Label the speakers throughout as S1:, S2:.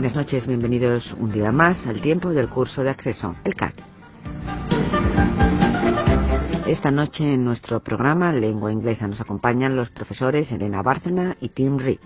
S1: Buenas noches, bienvenidos un día más al tiempo del curso de acceso, el CAT. Esta noche en nuestro programa Lengua Inglesa nos acompañan los profesores Elena Bárcena y Tim Reed.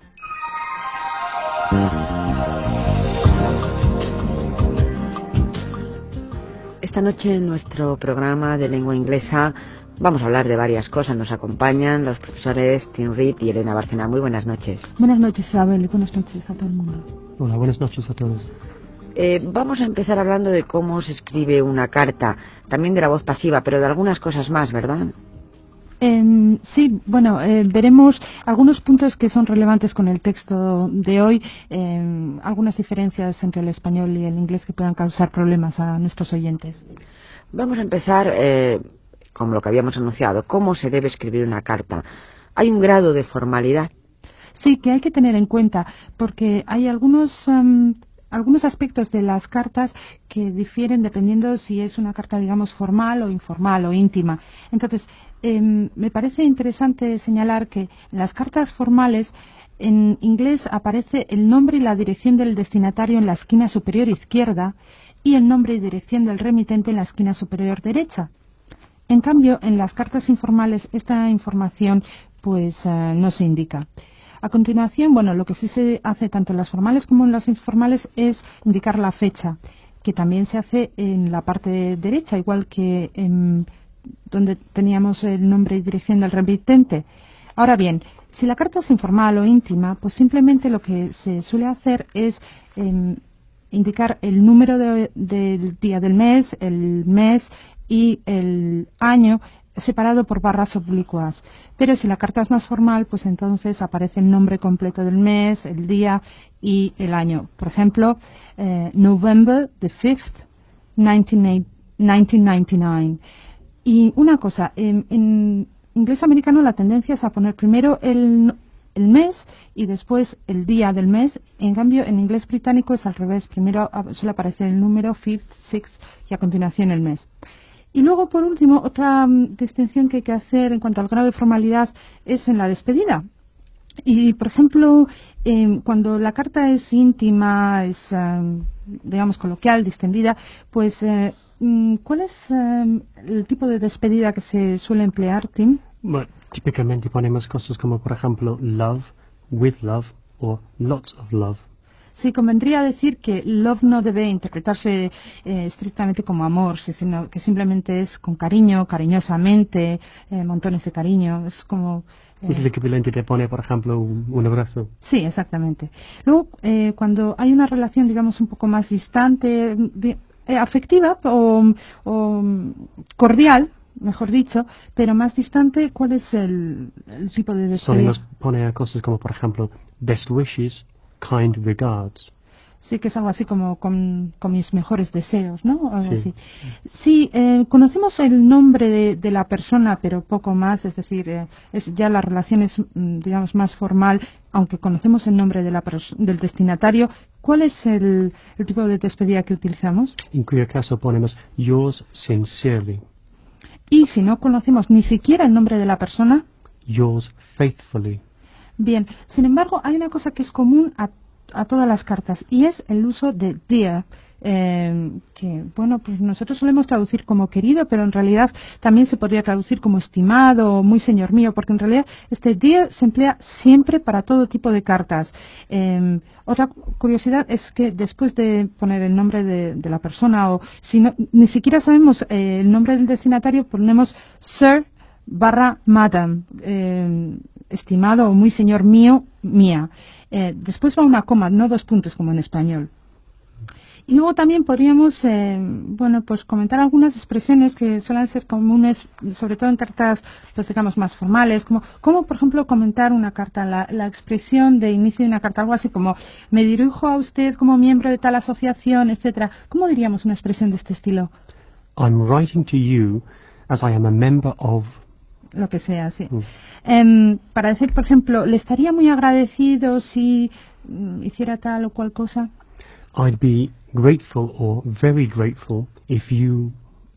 S1: Esta noche en nuestro programa de Lengua Inglesa vamos a hablar de varias cosas. Nos acompañan los profesores Tim Reed y Elena Bárcena. Muy buenas noches.
S2: Buenas noches, Isabel, y buenas noches a todo el mundo.
S3: Hola, buenas noches a todos.
S1: Vamos a empezar hablando de cómo se escribe una carta, también de la voz pasiva, pero de algunas cosas más, ¿verdad?
S2: Sí, bueno, veremos algunos puntos que son relevantes con el texto de hoy, algunas diferencias entre el español y el inglés que puedan causar problemas a nuestros oyentes.
S1: Vamos a empezar, como lo que habíamos anunciado, cómo se debe escribir una carta. Hay un grado de formalidad.
S2: Sí, que hay que tener en cuenta, porque hay algunos aspectos de las cartas que difieren dependiendo si es una carta, digamos, formal o informal o íntima. Entonces, me parece interesante señalar que en las cartas formales, en inglés aparece el nombre y la dirección del destinatario en la esquina superior izquierda y el nombre y dirección del remitente en la esquina superior derecha. En cambio, en las cartas informales esta información pues no se indica. A continuación, bueno, lo que sí se hace tanto en las formales como en las informales es indicar la fecha, que también se hace en la parte derecha, igual que en donde teníamos el nombre y dirección del remitente. Ahora bien, si la carta es informal o íntima, pues simplemente lo que se suele hacer es indicar el número del día del mes, el mes y el año separado por barras oblicuas. Pero si la carta es más formal, pues entonces aparece el nombre completo del mes, el día y el año. Por ejemplo, November the 5th, 1999. Y una cosa, en inglés americano la tendencia es a poner primero el mes y después el día del mes. En cambio, en inglés británico es al revés. Primero suele aparecer el número 5th, 6th y a continuación el mes. Y luego, por último, otra distinción que hay que hacer en cuanto al grado de formalidad es en la despedida. Y, por ejemplo, cuando la carta es íntima, es, digamos, coloquial, distendida, pues, ¿cuál es el tipo de despedida que se suele emplear, Tim?
S3: Bueno, típicamente ponemos cosas como, por ejemplo, love, with love o lots of love.
S2: Sí, convendría decir que love no debe interpretarse estrictamente como amor, sino que simplemente es con cariño, cariñosamente, montones de cariño. Es como...
S3: Es el equivalente de poner, por ejemplo, un abrazo.
S2: Sí, exactamente. Luego, cuando hay una relación, digamos, un poco más distante, afectiva o cordial, mejor dicho, pero más distante, ¿cuál es el tipo de despedida?
S3: Solemos poner cosas como, por ejemplo, best wishes, kind regards.
S2: Sí, que es algo así como con mis mejores deseos, ¿no? Algo
S3: Sí.
S2: así. Sí, conocemos el nombre de la persona, pero poco más, es decir, ya la relación es, digamos, más formal, aunque conocemos el nombre de del destinatario. ¿Cuál es el tipo de despedida que utilizamos?
S3: En cuyo caso ponemos yours sincerely,
S2: Y si no conocemos ni siquiera el nombre de la persona,
S3: yours faithfully.
S2: bien, sin embargo, hay una cosa que es común a todas las cartas y es el uso de dear, que, bueno, pues nosotros solemos traducir como querido, pero en realidad también se podría traducir como estimado o muy señor mío, porque en realidad este dear se emplea siempre para todo tipo de cartas. Otra curiosidad es que después de poner el nombre de la persona, o si no, ni siquiera sabemos el nombre del destinatario, ponemos Sir /Madam, estimado o muy señor mío, mía. Después va una coma, no dos puntos como en español. Y luego también podríamos, bueno, pues comentar algunas expresiones que suelen ser comunes, sobre todo en cartas, pues digamos, más formales, como por ejemplo comentar una carta, la expresión de inicio de una carta, algo así como, me dirijo a usted como miembro de tal asociación, etcétera. ¿Cómo diríamos una expresión de este estilo?
S3: I'm writing to you as I am a member of...
S2: Lo que sea, sí. Para decir, por ejemplo, le estaría muy agradecido si hiciera tal o cual cosa.
S3: I'd be grateful or very grateful if you...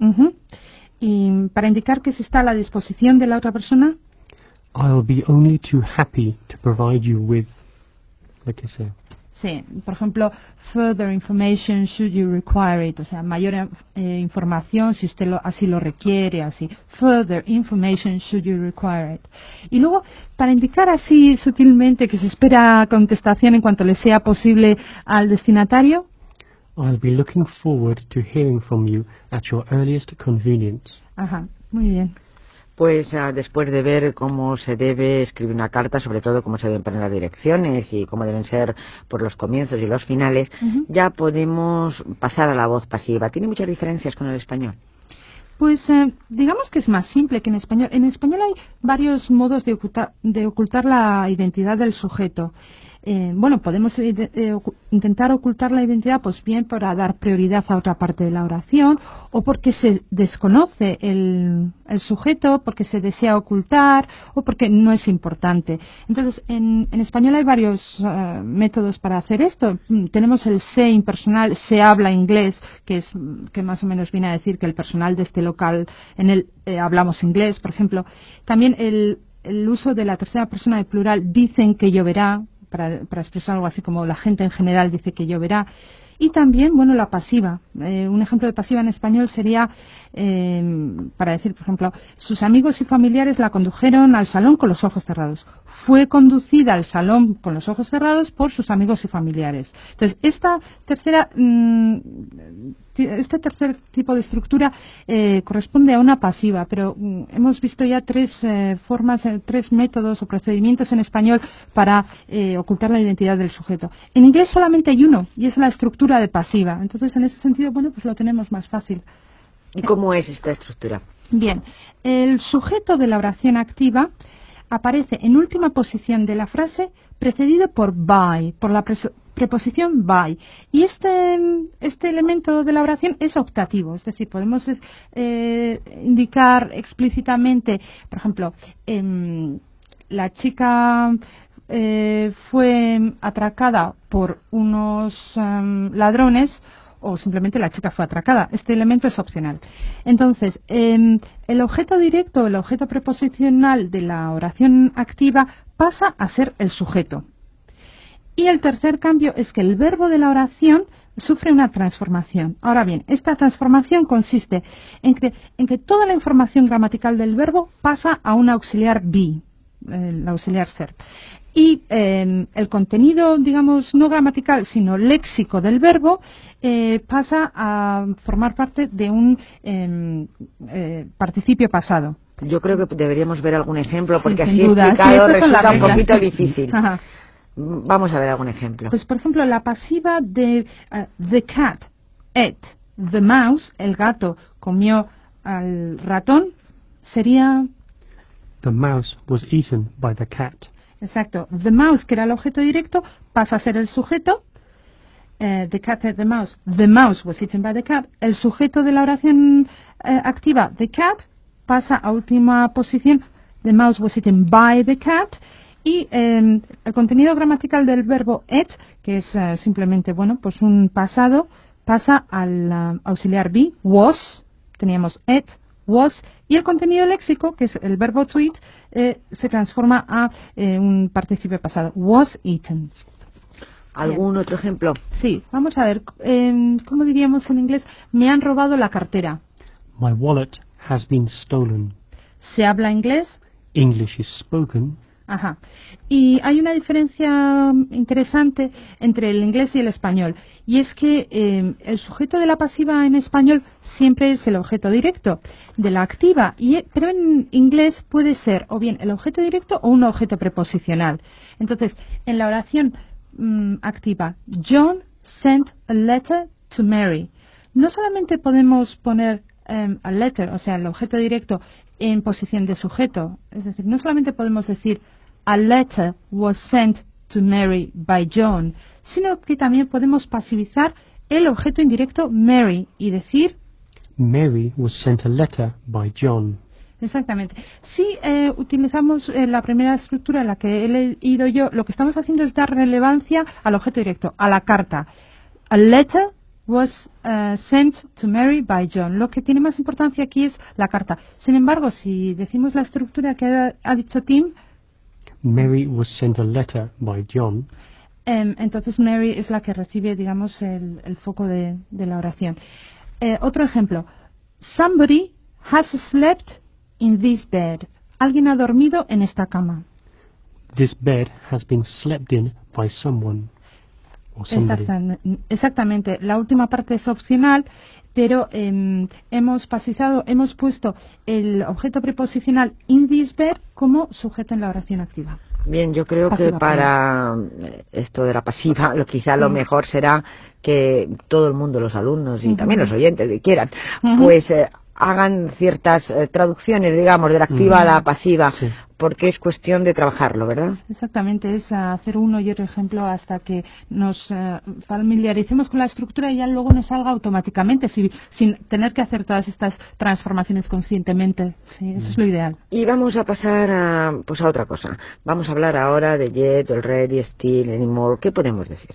S2: Y para indicar que se está a la disposición de la otra persona.
S3: I'll be only too happy to provide you with... Lo que sea.
S2: Sí, por ejemplo, further information should you require it, o sea, mayor información si usted así lo requiere, así. Further information should you require it. Y luego, para indicar así sutilmente que se espera contestación en cuanto le sea posible al destinatario,
S3: I'll be looking forward to hearing from you at your earliest convenience.
S2: Ajá, muy bien.
S1: Pues después de ver cómo se debe escribir una carta, sobre todo cómo se deben poner las direcciones y cómo deben ser por los comienzos y los finales, ya podemos pasar a la voz pasiva. ¿Tiene muchas diferencias con el español?
S2: Pues digamos que es más simple que en español. En español hay varios modos de ocultar la identidad del sujeto. Bueno, podemos intentar ocultar la identidad, pues bien para dar prioridad a otra parte de la oración, o porque se desconoce el sujeto, porque se desea ocultar, o porque no es importante. Entonces, en español hay varios métodos para hacer esto. Tenemos el se impersonal, se habla inglés, que más o menos viene a decir que el personal de este local, en él hablamos inglés, por ejemplo. También el uso de la tercera persona de plural, dicen que lloverá, para expresar algo así como la gente en general dice que lloverá. Y también, bueno, la pasiva. Un ejemplo de pasiva en español sería para decir, por ejemplo, sus amigos y familiares la condujeron al salón con los ojos cerrados. Fue conducida al salón con los ojos cerrados por sus amigos y familiares. Entonces, este tercer tipo de estructura corresponde a una pasiva, pero hemos visto ya tres métodos o procedimientos en español para ocultar la identidad del sujeto. En inglés solamente hay uno, y es la estructura de pasiva. Entonces, en ese sentido, bueno, pues lo tenemos más fácil.
S1: ¿Y cómo es esta estructura?
S2: Bien, el sujeto de la oración activa aparece en última posición de la frase precedido por by, por la preposición by. Y este elemento de la oración es optativo, es decir, podemos indicar explícitamente, por ejemplo, la chica fue atracada por unos ladrones, o simplemente la chica fue atracada. Este elemento es opcional. Entonces, el objeto directo, el objeto preposicional de la oración activa pasa a ser el sujeto. Y el tercer cambio es que el verbo de la oración sufre una transformación. Ahora bien, esta transformación consiste en que toda la información gramatical del verbo pasa a un auxiliar be, el auxiliar ser. Y el contenido, digamos, no gramatical, sino léxico del verbo, pasa a formar parte de un participio pasado.
S1: Yo creo que deberíamos ver algún ejemplo, porque
S2: sí,
S1: así
S2: duda.
S1: explicado
S2: Sí,
S1: resulta un poquito difícil.
S2: Ajá.
S1: Vamos a ver algún ejemplo.
S2: Pues, por ejemplo, la pasiva de the cat ate the mouse, el gato comió al ratón, sería...
S3: The mouse was eaten by the cat.
S2: Exacto. The mouse, que era el objeto directo, pasa a ser el sujeto. The cat ate the mouse. The mouse was eaten by the cat. El sujeto de la oración activa, the cat, pasa a última posición. The mouse was eaten by the cat. Y el contenido gramatical del verbo ate, que es simplemente, bueno, pues un pasado, pasa al auxiliar be, was. Teníamos ate, was, y el contenido léxico, que es el verbo to eat, se transforma a un participio pasado, was eaten.
S1: ¿Algún otro ejemplo?
S2: Sí, vamos a ver, ¿cómo diríamos en inglés? Me han robado la cartera.
S3: My wallet has been stolen.
S2: ¿Se habla inglés?
S3: English is spoken.
S2: Ajá. Y hay una diferencia interesante entre el inglés y el español, y es que el sujeto de la pasiva en español siempre es el objeto directo de la activa, pero en inglés puede ser o bien el objeto directo o un objeto preposicional. Entonces, en la oración activa, John sent a letter to Mary, no solamente podemos poner a letter, o sea, el objeto directo en posición de sujeto, es decir, no solamente podemos decir a letter was sent to Mary by John, sino que también podemos pasivizar el objeto indirecto Mary y decir
S3: Mary was sent a letter by John.
S2: Exactamente. Si utilizamos la primera estructura en la que he leído yo, lo que estamos haciendo es dar relevancia al objeto directo, a la carta. A letter was sent to Mary by John. Lo que tiene más importancia aquí es la carta. Sin embargo, si decimos la estructura que ha dicho Tim,
S3: Mary was sent a letter by John.
S2: Entonces Mary es la que recibe, digamos, el foco de la oración. Otro ejemplo. Somebody has slept in this bed. Alguien ha dormido en esta cama.
S3: This bed has been slept in by someone or somebody.
S2: Exactamente. La última parte es opcional, pero hemos puesto el objeto preposicional in this bed como sujeto en la oración activa.
S1: Bien, yo creo
S2: Pasiva,
S1: que para esto de la pasiva, quizá lo mejor será que todo el mundo, los alumnos y también los oyentes que quieran, pues hagan ciertas traducciones, digamos, de la activa a la pasiva, porque es cuestión de trabajarlo, ¿verdad?
S2: Exactamente, es hacer uno y otro ejemplo hasta que nos familiaricemos con la estructura y ya luego nos salga automáticamente, sin tener que hacer todas estas transformaciones conscientemente. Sí, eso es lo ideal.
S1: Y vamos a pasar a otra cosa. Vamos a hablar ahora de yet, already, still, anymore. ¿Qué podemos decir?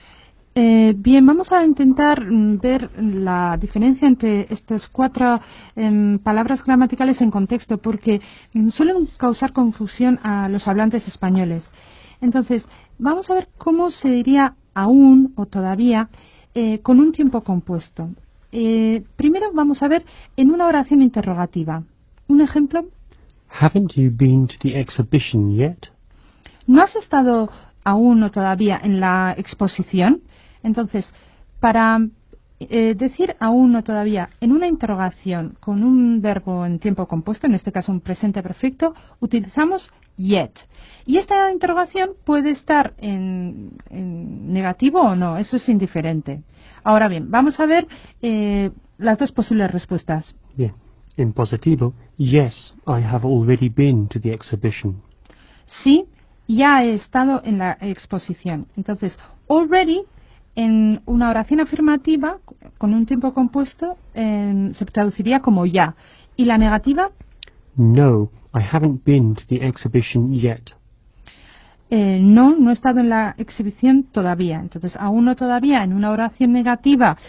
S2: Bien, vamos a intentar ver la diferencia entre estas 4 palabras gramaticales en contexto, porque suelen causar confusión a los hablantes españoles. Entonces, vamos a ver cómo se diría aún o todavía con un tiempo compuesto. Primero vamos a ver en una oración interrogativa. Un ejemplo.
S3: Haven't you been to the exhibition yet?
S2: ¿No has estado aún o todavía en la exposición? Entonces, para decir aún o todavía en una interrogación con un verbo en tiempo compuesto, en este caso un presente perfecto, utilizamos yet. Y esta interrogación puede estar en negativo o no, eso es indiferente. Ahora bien, vamos a ver las dos posibles respuestas.
S3: Bien. En positivo, yes, I have already been to the exhibition.
S2: Sí, ya he estado en la exposición. Entonces, already, en una oración afirmativa, con un tiempo compuesto, se traduciría como ya. ¿Y la negativa?
S3: No, I haven't been to the exhibition yet.
S2: No he estado en la exhibición todavía. Entonces, aún no todavía, en una oración negativa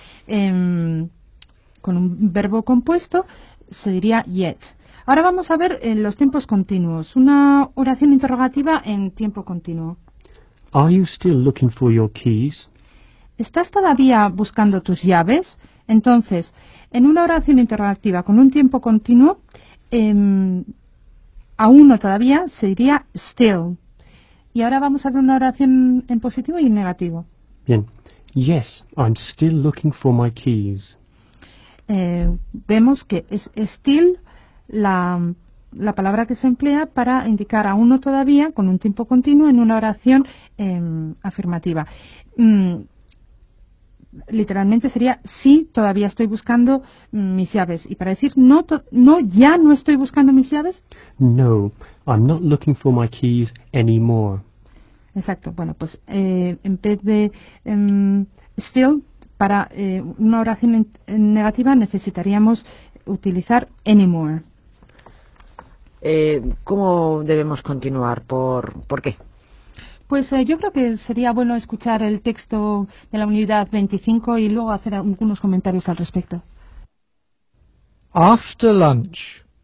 S2: con un verbo compuesto, se diría yet. Ahora vamos a ver los tiempos continuos. Una oración interrogativa en tiempo continuo.
S3: Are you still looking for your keys?
S2: ¿Estás todavía buscando tus llaves? Entonces, en una oración interrogativa con un tiempo continuo, aún no todavía, se diría still. Y ahora vamos a ver una oración en positivo y en negativo.
S3: Bien. Yes, I'm still looking for my keys.
S2: Vemos que es still la palabra que se emplea para indicar aún no todavía con un tiempo continuo en una oración afirmativa. Literalmente sería sí, todavía estoy buscando mis llaves. Y para decir no, ya no estoy buscando mis llaves.
S3: No, I'm not looking for my keys anymore.
S2: Exacto. Bueno, pues en vez de still, para una oración negativa necesitaríamos utilizar anymore.
S1: ¿Cómo debemos continuar? ¿Por qué?
S2: Pues yo creo que sería bueno escuchar el texto de la unidad 25 y luego hacer algunos comentarios al respecto.
S4: After lunch.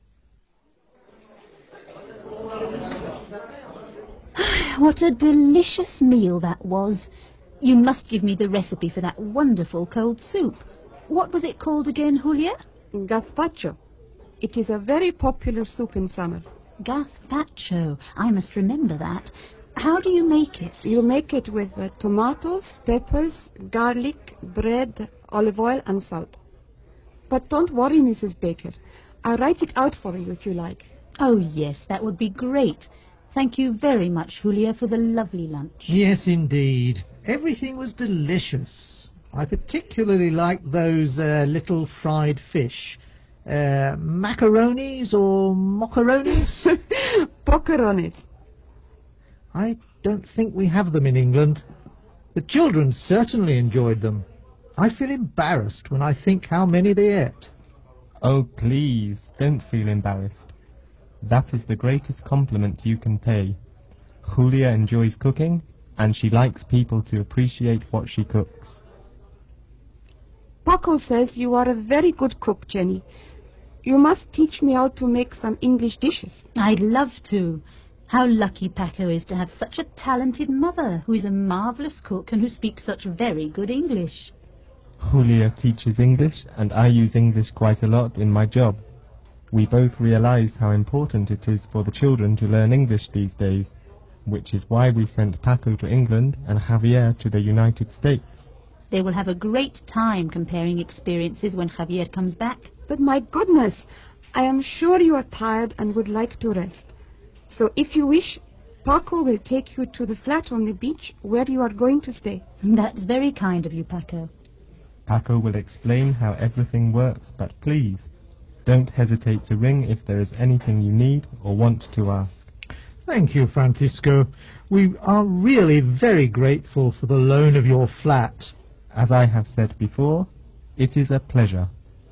S5: What a delicious meal that was. You must give me the recipe for that wonderful cold soup. What was it called again, Julia?
S6: Gazpacho. It is a very popular soup in summer.
S5: Gazpacho. I must remember that. How do you make it?
S6: You make it with tomatoes, peppers, garlic, bread, olive oil and salt. But don't worry, Mrs. Baker. I'll write it out for you if you like.
S5: Oh, yes, that would be great. Thank you very much, Julia, for the lovely lunch.
S4: Yes, indeed. Everything was delicious. I particularly liked those little fried fish. Macaronis or macaronis?
S6: Pokeronis.
S4: I don't think we have them in England. The children certainly enjoyed them. I feel embarrassed when I think how many they ate.
S7: Oh, please, don't feel embarrassed. That is the greatest compliment you can pay. Julia enjoys cooking, and she likes people to appreciate what she cooks.
S6: Paco says you are a very good cook, Jenny. You must teach me how to make some English dishes.
S5: I'd love to. How lucky Paco is to have such a talented mother who is a marvellous cook and who speaks such very good English.
S7: Julia teaches English, and I use English quite a lot in my job. We both realize how important it is for the children to learn English these days, which is why we sent Paco to England and Javier to the United States.
S5: They will have a great time comparing experiences when Javier comes back.
S6: But my goodness, I am sure you are tired and would like to rest. So if you wish, Paco will take you to the flat on the beach where you are going to stay.
S5: That's very kind of you, Paco.
S7: Paco will explain how everything works, but please, don't hesitate to ring if there is anything you need or want to ask.
S4: Thank you, Francisco. We are really very grateful for the loan of your flat.
S7: As I have said before, it is a pleasure.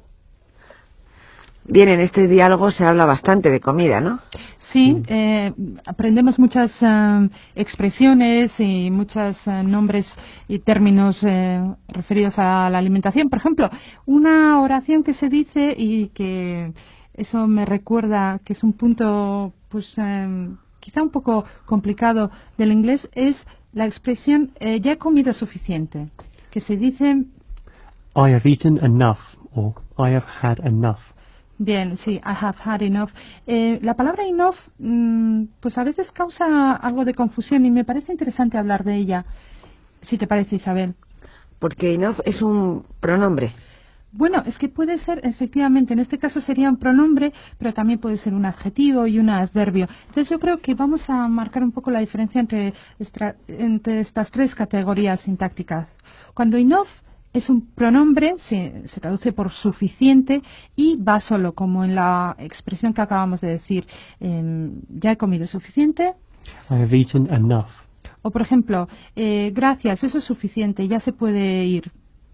S1: Bien, en este diálogo se habla bastante de comida, ¿no?
S2: Sí, aprendemos muchas expresiones y muchos nombres y términos referidos a la alimentación. Por ejemplo, una oración que se dice y que eso me recuerda que es un punto, pues, quizá un poco complicado del inglés, es la expresión ya he comido suficiente, que se dice
S3: I have eaten enough, or I have had enough.
S2: bien, sí, I have had enough. La palabra enough, pues a veces causa algo de confusión y me parece interesante hablar de ella, si te parece, Isabel.
S1: Porque enough es un pronombre.
S2: Bueno, es que puede ser, efectivamente, en este caso sería un pronombre, pero también puede ser un adjetivo y un adverbio. Entonces yo creo que vamos a marcar un poco la diferencia entre estas tres categorías sintácticas. Cuando enough es un pronombre, se traduce por suficiente y va solo, como en la expresión que acabamos de decir, ya he comido suficiente.
S3: I have eaten enough.
S2: O, por ejemplo, gracias, eso es suficiente, ya se puede ir.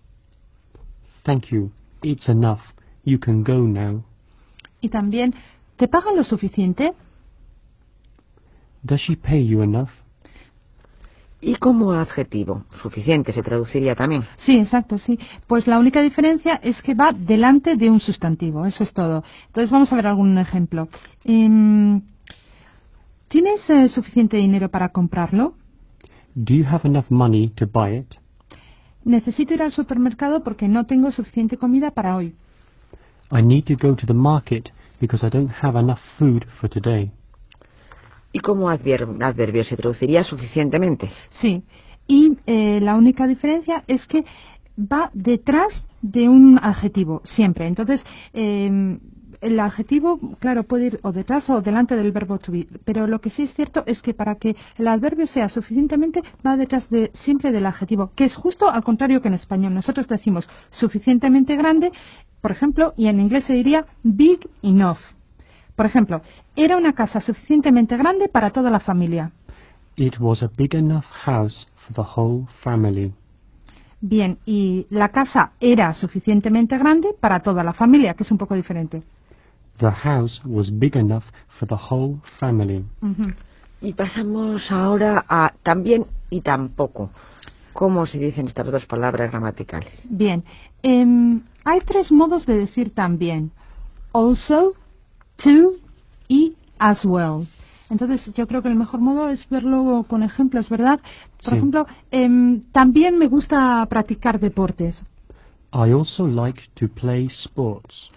S3: Thank you. It's enough. You can go now.
S2: Y también, ¿te pagan lo suficiente?
S3: Does she pay you enough?
S1: Y como adjetivo, suficiente se traduciría también.
S2: Sí, exacto, sí. Pues la única diferencia es que va delante de un sustantivo, eso es todo. Entonces vamos a ver algún ejemplo. ¿Tienes suficiente dinero para comprarlo?
S3: Do you have enough money to buy it?
S2: Necesito ir al supermercado porque no tengo suficiente comida para hoy.
S3: I need to go to the market because I don't have enough food for today.
S1: Y como adverbio se traduciría suficientemente.
S2: Sí, y la única diferencia es que va detrás de un adjetivo, siempre. Entonces, el adjetivo, claro, puede ir o detrás o delante del verbo to be, pero lo que sí es cierto es que para que el adverbio sea suficientemente, va detrás siempre del adjetivo, que es justo al contrario que en español. Nosotros decimos suficientemente grande, por ejemplo, y en inglés se diría big enough. Por ejemplo, era una casa suficientemente grande para toda la familia.
S3: It was a big enough house for the whole family.
S2: Bien, y la casa era suficientemente grande para toda la familia, que es un poco diferente.
S3: The house was big enough for the whole family.
S2: Uh-huh.
S1: Y pasamos ahora a también y tampoco. ¿Cómo se dicen estas dos palabras gramaticales?
S2: Bien, hay tres modos de decir también. Also, to y as well. Entonces yo creo que el mejor modo es verlo con ejemplos, ¿verdad? Por
S3: Sí.
S2: ejemplo, también me gusta practicar deportes.
S3: I also like to play sports.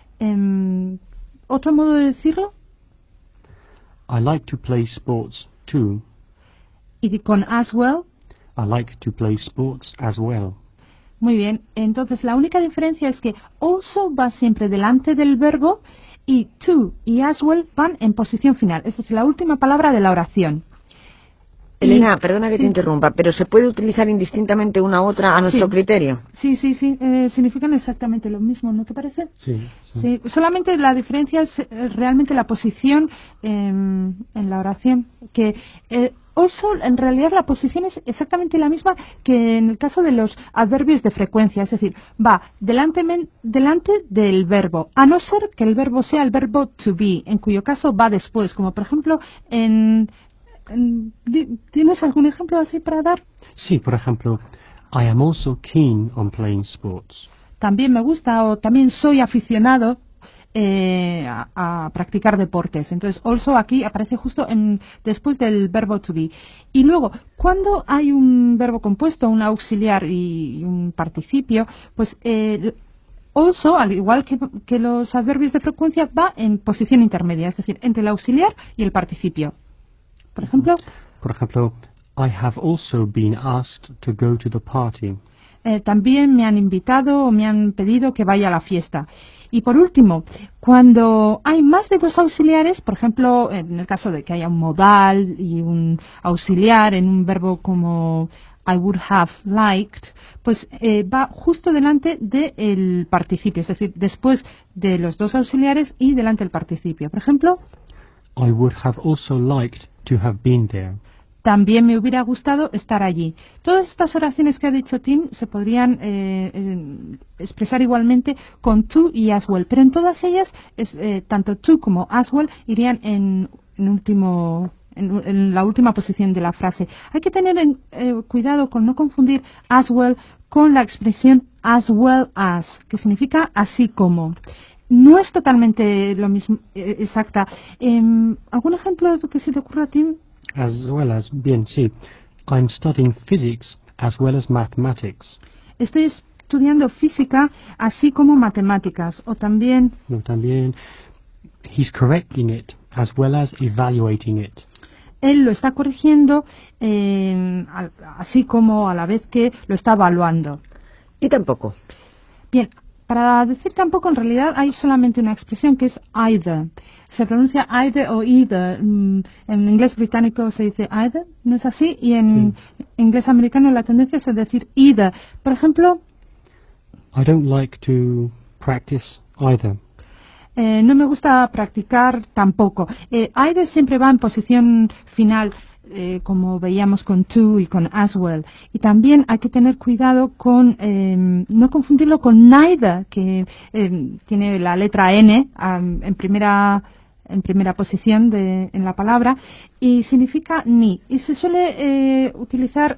S2: ¿Otro modo de decirlo?
S3: I like to play sports too.
S2: Y con as well.
S3: I like to play sports as well.
S2: Muy bien, entonces la única diferencia es que also va siempre delante del verbo y to y as well van en posición final. Esa es la última palabra de la oración.
S1: Elena, perdona que
S2: sí.
S1: te interrumpa, pero ¿se puede utilizar indistintamente una u otra a nuestro criterio?
S2: Sí, significan exactamente lo mismo, ¿no te parece?
S3: Sí.
S2: Sí, solamente la diferencia es realmente la posición en la oración, que also en realidad la posición es exactamente la misma que en el caso de los adverbios de frecuencia, es decir, va delante del verbo, a no ser que el verbo sea el verbo to be, en cuyo caso va después, como por ejemplo ¿tienes algún ejemplo así para dar?
S3: Sí, por ejemplo, I am also keen on playing sports.
S2: También me gusta o también soy aficionado. a practicar deportes. Entonces, also aquí aparece justo después del verbo to be. Y luego, cuando hay un verbo compuesto, un auxiliar y un participio, pues also, al igual que los adverbios de frecuencia, va en posición intermedia, es decir, entre el auxiliar y el participio. Por ejemplo,
S3: I have also been asked to go to the party.
S2: También me han invitado o me han pedido que vaya a la fiesta. Y por último, cuando hay más de dos auxiliares, por ejemplo, en el caso de que haya un modal y un auxiliar en un verbo como I would have liked, pues va justo delante del participio, es decir, después de los dos auxiliares y delante del participio. Por ejemplo,
S3: I would have also liked to have been there.
S2: También me hubiera gustado estar allí. Todas estas oraciones que ha dicho Tim se podrían expresar igualmente con to y as well, pero en todas ellas, tanto to como as well irían en la última posición de la frase. Hay que tener cuidado con no confundir as well con la expresión as well as, que significa así como. No es totalmente lo mismo, exacta. ¿Algún ejemplo que se te ocurra, Tim?
S3: As well as, bien, sí. I'm studying physics as well as mathematics.
S2: Estoy estudiando física así como matemáticas. O también...
S3: No, también. He's correcting it as well as evaluating it.
S2: Él lo está corrigiendo así como a la vez que lo está evaluando.
S1: Y tampoco.
S2: Bien, para decir tampoco en realidad hay solamente una expresión que es either. Se pronuncia either o either. En inglés británico se dice either, ¿no es así? Y en inglés americano la tendencia es a decir either. Por ejemplo...
S3: I don't like to practice either.
S2: No me gusta practicar tampoco. Either siempre va en posición final, como veíamos con to y con as well. Y también hay que tener cuidado con no confundirlo con neither, que tiene la letra N en primera posición en la palabra y significa ni. Y se suele utilizar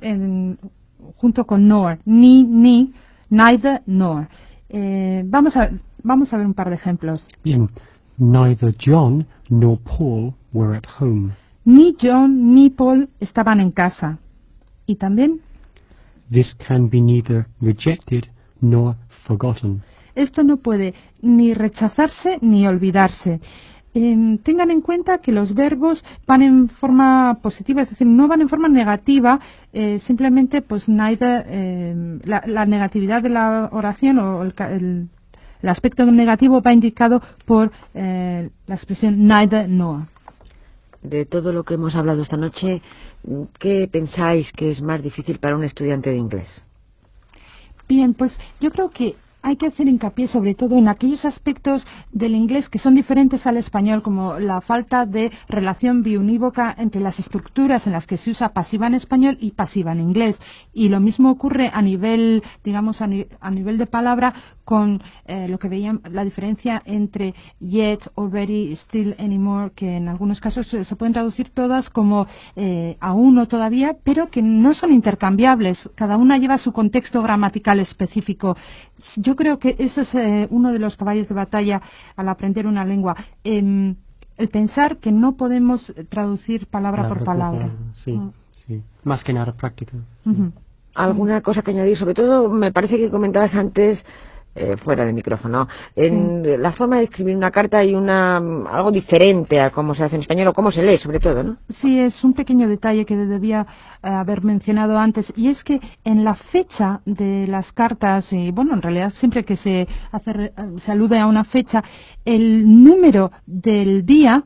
S2: junto con nor. Ni, neither, nor. Vamos a ver un par de ejemplos.
S3: Bien. Neither John nor Paul were at home.
S2: Ni John ni Paul estaban en casa. Y también...
S3: This can be neither rejected nor forgotten.
S2: Esto no puede ni rechazarse ni olvidarse. Tengan en cuenta que los verbos van en forma positiva, es decir, no van en forma negativa, simplemente pues neither, la negatividad de la oración o el aspecto negativo va indicado por la expresión neither nor.
S1: De todo lo que hemos hablado esta noche, ¿qué pensáis que es más difícil para un estudiante de inglés?
S2: Bien, pues yo creo que hay que hacer hincapié sobre todo en aquellos aspectos del inglés que son diferentes al español, como la falta de relación biunívoca entre las estructuras en las que se usa pasiva en español y pasiva en inglés. Y lo mismo ocurre a nivel, digamos, a nivel de palabra con lo que veían, la diferencia entre yet, already, still, anymore, que en algunos casos se pueden traducir todas como aún o todavía, pero que no son intercambiables. Cada una lleva su contexto gramatical específico. Yo creo que eso es uno de los caballos de batalla al aprender una lengua. El pensar que no podemos traducir palabra por palabra.
S3: Sí, sí. Más que nada práctica.
S2: Uh-huh.
S1: ¿Alguna cosa que añadir? Sobre todo, me parece que comentabas antes, fuera de micrófono, en la forma de escribir una carta hay algo diferente a cómo se hace en español o cómo se lee, sobre todo, ¿no?
S2: Sí, es un pequeño detalle que debía haber mencionado antes, y es que en la fecha de las cartas, y bueno, en realidad siempre que se alude a una fecha, el número del día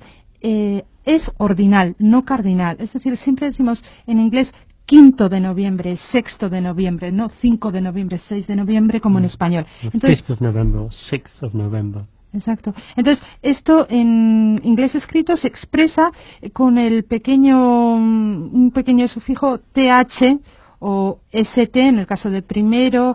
S2: es ordinal, no cardinal. Es decir, siempre decimos en inglés 5 de noviembre, 6 de noviembre, no 5 de noviembre, 6 de noviembre como en español.
S3: Entonces, 5th of November, 6th of November.
S2: Exacto. Entonces, esto en inglés escrito se expresa con un pequeño sufijo th o st en el caso de primero,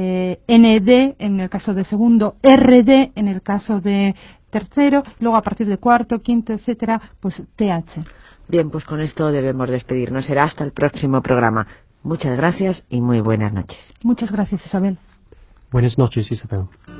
S2: nd en el caso de segundo, rd en el caso de tercero, luego a partir de cuarto, quinto, etcétera, pues th.
S1: Bien, pues con esto debemos despedirnos. Será hasta el próximo programa. Muchas gracias y muy buenas noches.
S2: Muchas gracias, Isabel.
S3: Buenas noches, Isabel.